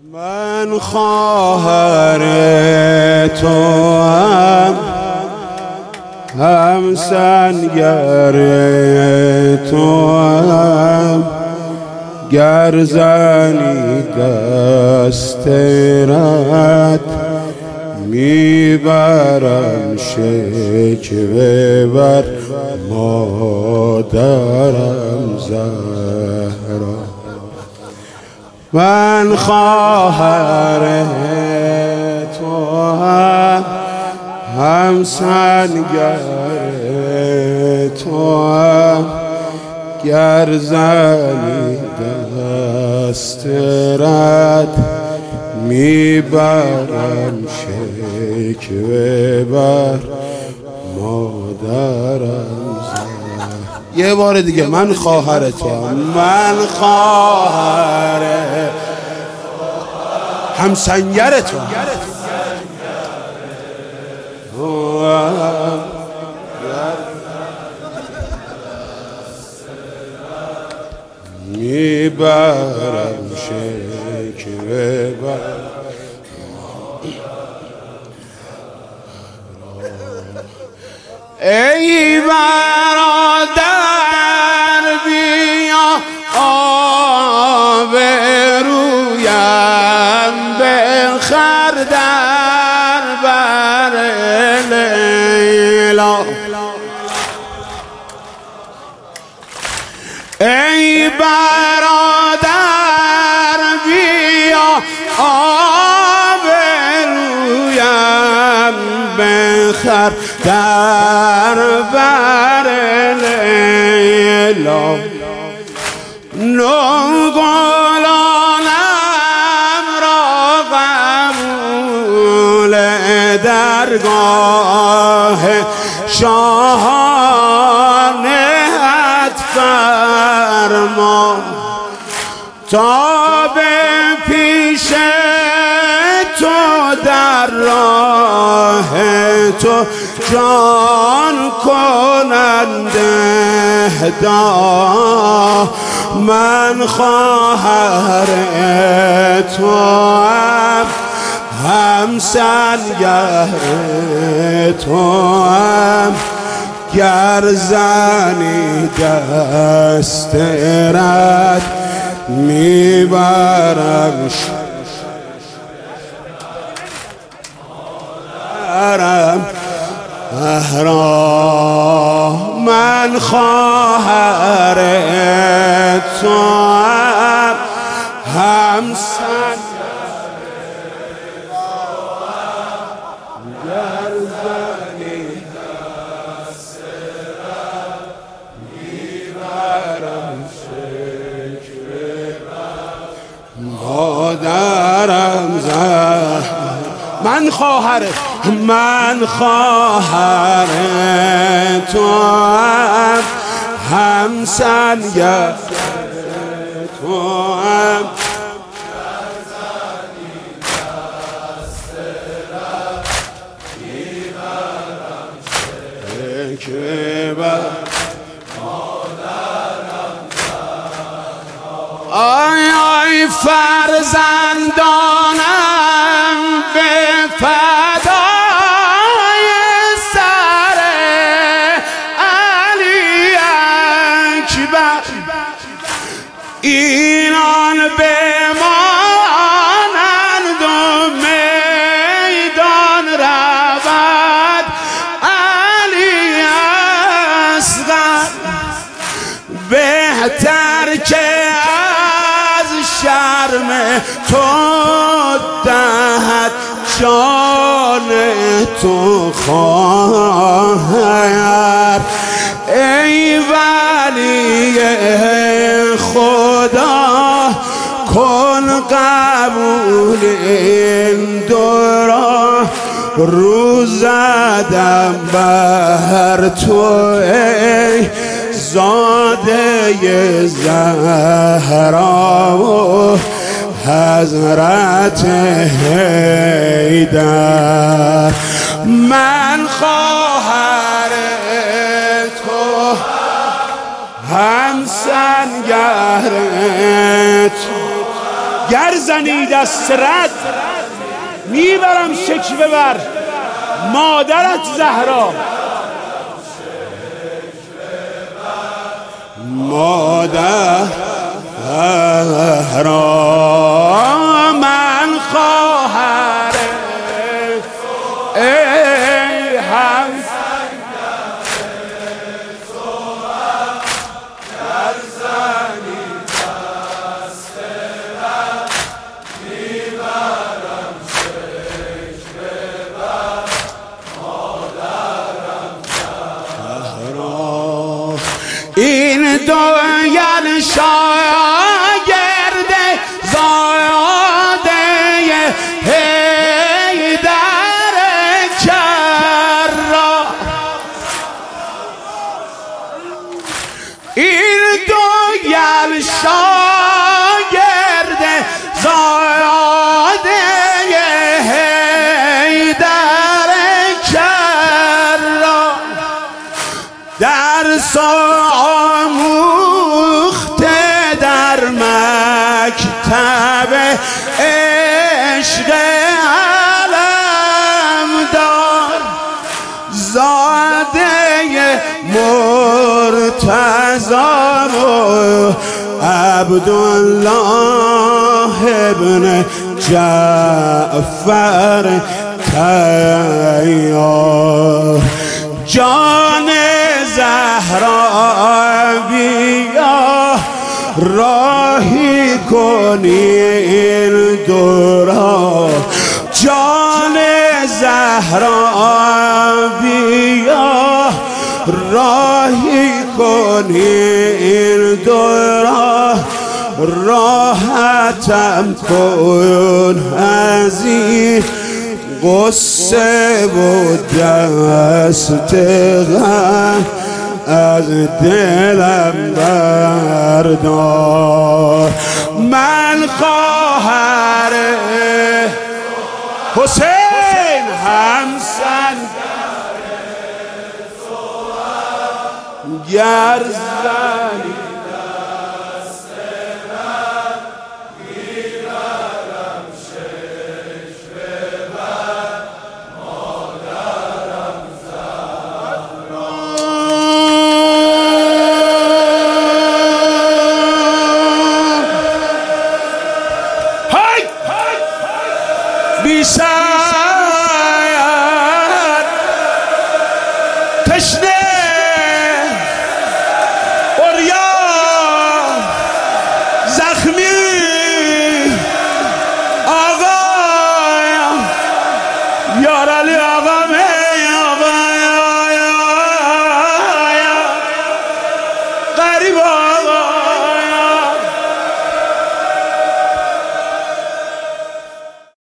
من خواهر تو هم سنگر تو گر زنی دست رد میبرم شکوه بر مادرم زهرا. من خواهر تو هم سنگر تو گر زنی دست رد میبرم شکوه بر مادرم زهرا. یه بار دیگه من خواهر تو من خواهر هم سنگر تو میبرم شکوه بر. ای برادر بیا آب رویم بخر در بر لیلا. ای برادر بیا آب رویم بخر در بر لیلا. نوگلانم را قبول درگاه شاهانت فرما تا به پیش تو در راه تو جان کننده دا. من خواهر تو هم سنگر تو گر زنی دست رد میبرم زهرا. من خواهر تو هم سنگر گر زنی دست رد میبرم شکوه بر مادرم زهرا. من خواهر تو هم سنگر تو گر زنی دست رد میبرم شکوه بر مادرم زهرا. آی آی فرزندانم به فدای سر علی اکبر. اینان بمانند و میدان رود علی اصغر. بهتر که از شرم تو دهد جان تو خواهر. ای ولی خدا کن قبول این دورا. روز زدم بر تو ای زاده زهرا و حضرت حیدر. من خواهر تو هم سنگر تو گر زنی دست رد میبرم شکوه بر مادرت زهرا. مادر من خواهر ای هم این دویل شاگرد زاده حیدر کرا. این دویل شاگرد زاده حیدر کرا. درس آموخته در مکتب عشق علمدار. زاده مرتضی و عبدالله ابن جعفر طیار. جان زهرا بیا راهی کنی این دورا. جان زهرا بیا راهی کنی این دورا. راحتم کن از این غصه و دست غم از دلم بردار. من خواهر حسین همسن گر زنی بیشتر تشنه عریان زخمی آقا یار علی